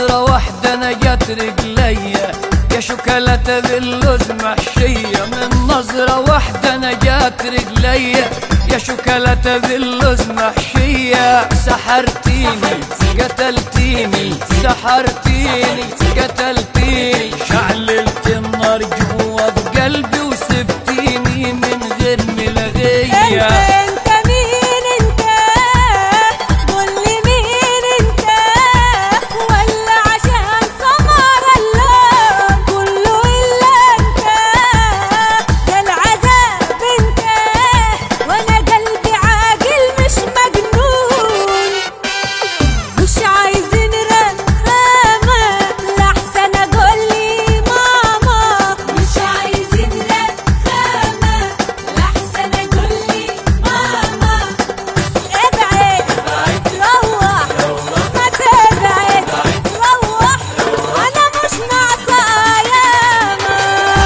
نظرة واحدة نجت رجليا يا شوكولاتة باللوز محشية. من نظرة واحدة نجت رجليا يا شوكولاتة باللوز محشية. سحرتيني قتلتيني سحرتيني قتلتيني. شعللت النار جوا بقلبي وسبتيني من غير ملغية. انت مين انت؟ قولي مين انت؟ ولا عشان سمر اللون كله الا انت؟ ده العذاب انت وانا قلبي عاقل مش مجنون. مش عايزين رخامة لحسن اقولي ماما. مش عايزين رخامة لحسن اقولي ماما. ابعد روح ما تبعد روح انا مش ناقصة ياما.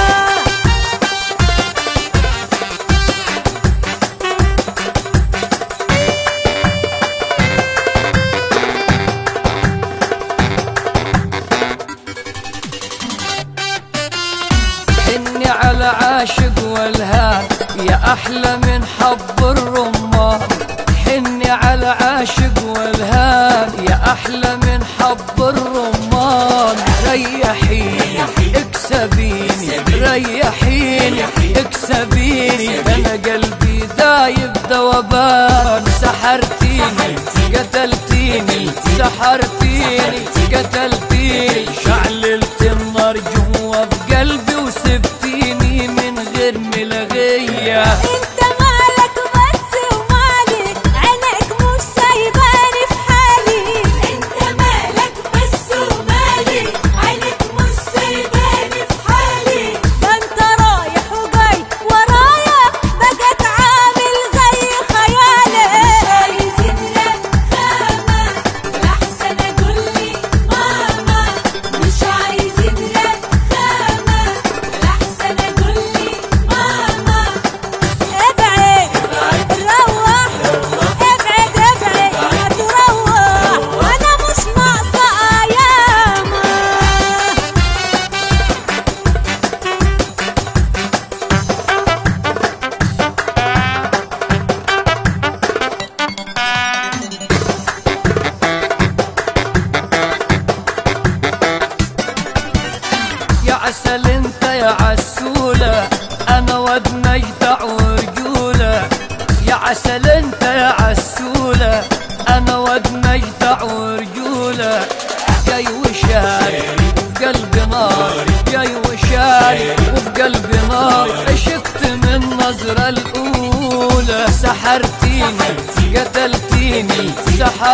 حني على عاشق والهان يا أحلى من حب الرمان. حني على عاشق والهان يا أحلى من حب الرمان. ريحيني اكسبيني ريحيني اكسبيني. أنا قلبي دايب ذوبان. سحرتيني قتلتيني سحرتيني قتلتيني. شعللت النار جوا بقلبي وسبتيني من غير ملغية. انت مالك بس ومالي عينك مش سايباني في حالي. انت مالك بس ومالي عينك مش سايباني في حالي. ده انت رايح وجاي ورايا بقيت عامل زي خيالي. مش عايزين رخامة لحسن اقولي ماما. مش عايزين رخامة لحسن اقولي ماما. ابعد روح ابعد ابعد تروح وانا مش ناقصة ياما. يا عسل انت يا عسولة انا واد مجدع ورجولة. يا عسل انت يا عسولة انا واد مجدع ورجولة. جاي وشاري وفي قلبي نار جاي وشاري وفي قلبي نار. عشقت من النظرة الاولى. سحرتيني قتلتيني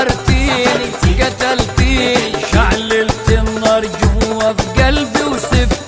سحرتيني قتلتيني. شعللت النار جوا في قلبي وسبتيني